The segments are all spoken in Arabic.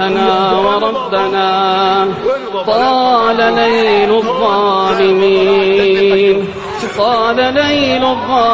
إلهنا وربنا. طال ليل الظالمين، طال ليل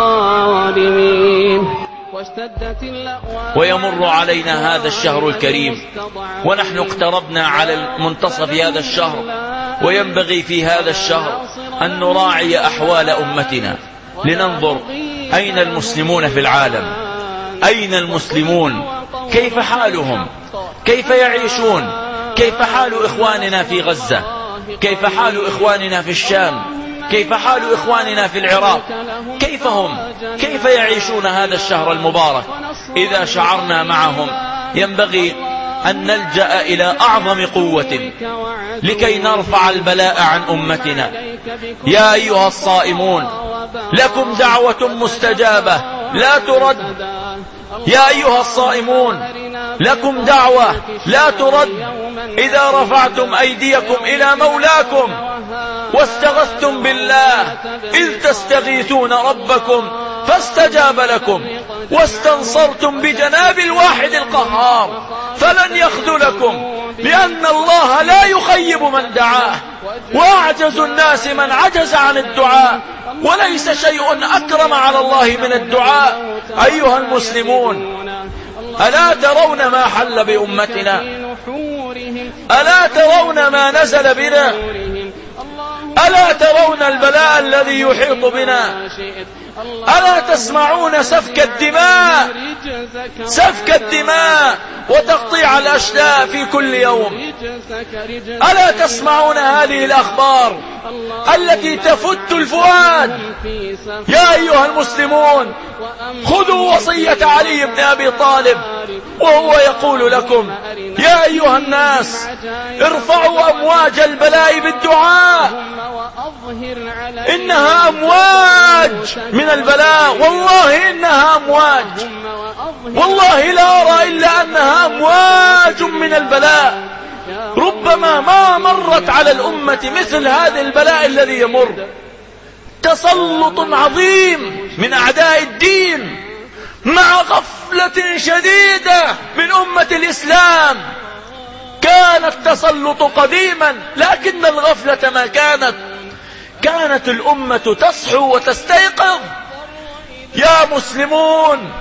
الظالمين، واشتدت الأوان. ويمر علينا هذا الشهر الكريم ونحن اقتربنا على منتصف هذا الشهر، وينبغي في هذا الشهر أن نراعي أحوال أمتنا، لننظر أين المسلمون في العالم، أين المسلمون، كيف حالهم، كيف يعيشون، كيف حال إخواننا في غزة، كيف حال إخواننا في الشام، كيف حال إخواننا في العراق، كيف هم، كيف يعيشون هذا الشهر المبارك. إذا شعرنا معهم ينبغي أن نلجأ إلى أعظم قوة لكي نرفع البلاء عن أمتنا. يا أيها الصائمون لكم دعوة مستجابة لا ترد. يا أيها الصائمون لكم دعوة لا ترد إذا رفعتم أيديكم إلى مولاكم واستغثتم بالله إذ تستغيثون ربكم فاستجاب لكم واستنصرتم بجناب الواحد القهار فلن يخذلكم، لأن الله لا يخيب من دعاه، وأعجز الناس من عجز عن الدعاء، وليس شيء أكرم على الله من الدعاء. أيها المسلمون، ألا ترون ما حل بأمتنا؟ ألا ترون ما نزل بنا؟ ألا ترون البلاء الذي يحيط بنا؟ ألا تسمعون سفك الدماء، سفك الدماء وتقطيع الأشلاء في كل يوم؟ ألا تسمعون هذه الأخبار التي تفت الفؤاد؟ يا أيها المسلمون، خذوا وصية علي بن أبي طالب وهو يقول لكم: يا أيها الناس، ارفعوا أمواج البلاء بالدعاء، إنها أمواج من البلاء، والله إنها أمواج، والله لا أرى إلا أنها أمواج من البلاء. ربما ما مرت على الأمة مثل هذا البلاء الذي يمر. تسلط عظيم من أعداء الدين مع غفلة شديدة من أمة الإسلام. كان التسلط قديما، لكن الغفلة ما كانت الأمة تصحو وتستيقظ. يا مسلمون،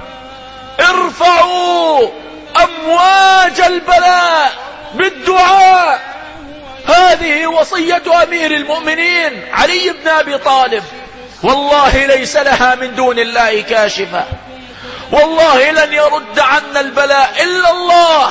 ارفعوا أمواج البلاء بالدعاء. هذه وصية أمير المؤمنين علي بن أبي طالب. والله ليس لها من دون الله كاشفة، والله لن يرد عنا البلاء إلا الله،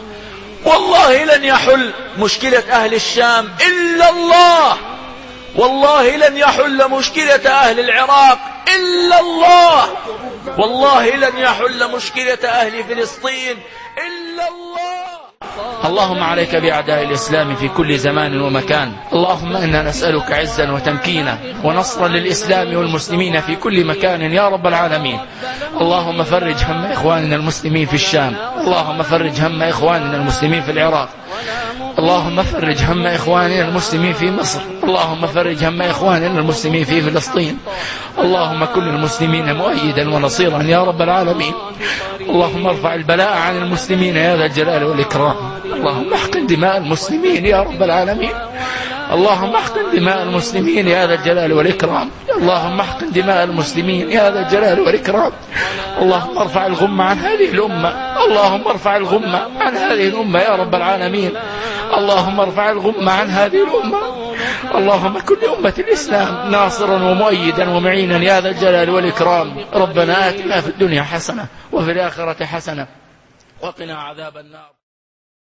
والله لن يحل مشكلة أهل الشام إلا الله، والله لن يحل مشكلة أهل العراق إلا الله، والله لن يحل مشكلة أهل فلسطين إلا الله. اللهم عليك بأعداء الإسلام في كل زمان ومكان. اللهم إنا نسألك عزا وتمكينا ونصرا للإسلام والمسلمين في كل مكان يا رب العالمين. اللهم فرج هم إخواننا المسلمين في الشام، اللهم فرج هم إخواننا المسلمين في العراق، اللهم فرج هم إخواننا المسلمين في مصر، اللهم فرج هم إخواننا المسلمين في فلسطين. اللهم كن المسلمين مؤيدا ونصيرا يا رب العالمين. اللهم ارفع البلاء عن المسلمين يا ذا الجلال والإكرام. اللهم احقن دماء المسلمين يا رب العالمين. اللهم احقن دماء المسلمين يا ذا الجلال والإكرام. اللهم احقن دماء المسلمين يا ذا الجلال والإكرام. اللهم ارفع الغمة عن هذه الأمة، اللهم ارفع الغمة عن هذه الأمة يا رب العالمين. اللهم ارفع الغمة عن هذه الأمة. اللهم كن لأمة الإسلام ناصرا ومؤيدا ومعينا يا ذا الجلال والإكرام. ربنا آتنا في الدنيا حسنة وفي الآخرة حسنة وقنا عذاب النار.